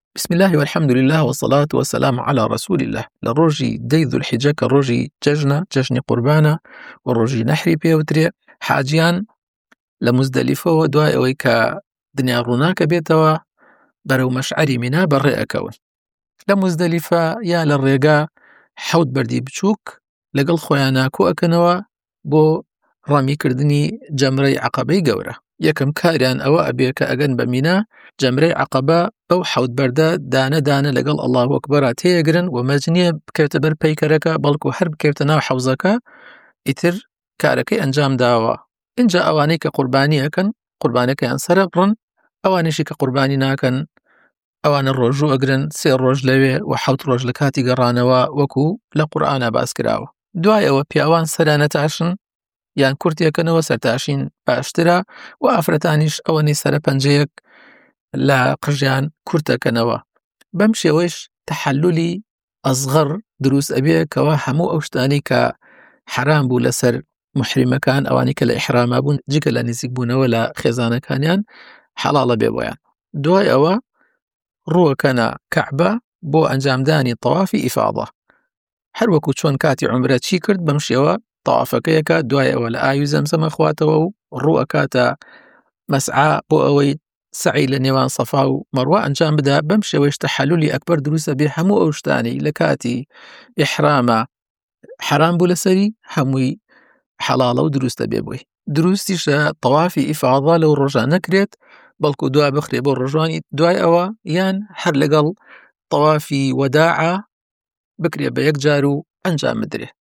بسم الله والحمد لله والصلاة والسلام على رسول الله لروجي ديذو الحجة كروجي ججني قربانا وروجي نحري بيوتري حاجيان لمزدلفة ودواء ويكا دنيا روناك بيتوا برو مشعري منا برئ كون لمزدلفة يا للرقا حوت بردي بچوك لقل خوياناكو أكنوا بو رامي كردني جمري عقبي قورة يكم كاريان أو أبيك أجن بمينا جمري عقبة أو حوت بردا دانا لقل الله أكبر تيجرن ومجنية بكرتبر بيكركا بلكو حرب كرتنا حوزكا إتر كاركي أنجام داوا إن جاء أوانيك قرباني أكن قربانك أنصرقرن أوانيشك قرباني ناكن أوان الرجو أجرن سير رجلوي وحوت رجلكاتي قرانوا وكو لقرآن باسكراوا دواي أو بيوان سرانة عشن یان کورتێکەنەوە سەرتاشین باشترە و ئافرەتانیش ئەوەنی سەرە پەنجەیەک لە قژیان کورتەکەنەوە بەم شێوەیش تەحەلولی ئەزغەر دروست ئەبێ کەوا هەموو ئەو شتانی کە حرام بوو لەسەر محریمەکان ئەوانی کە لە ئیحراما بوون جگە لە نزیک بوونەوە لە خێزانەکانیان حەڵاڵە بێ بۆیان دوای ئەوە ڕووەکەنە کەعبە بۆ ئەنجامدانی تەوافی ئیفاضە هەر وەکو چۆن کاتی عومرە چی کرد بەم شێوە تەوافەکەیەکە دوای ئەوە لە ئاوی زەمزەمە خواتەوە و ڕووەکاتە مەسعا بۆ ئەوەی سعی لە نێوان سەفا و مەروە ئەنجام بدا بەم شێوەیش تەحەلولی ئەکبەر دروستە بێ هەموو ئەو شتانی لە کاتی ئیحرامە حرام بوو لەسەری هەمووی حەڵاڵە و دروستە بێ بۆی دروستیشە تەوافی ئیفاضە لەو ڕۆژان نەکرێت بەڵکو دوای بخرێ بۆ ڕۆژانی دوای ئەوە یان هەر لەگەڵ تەوافی وەداعە بکرێ بە یەک جار و ئەنجام بدرێ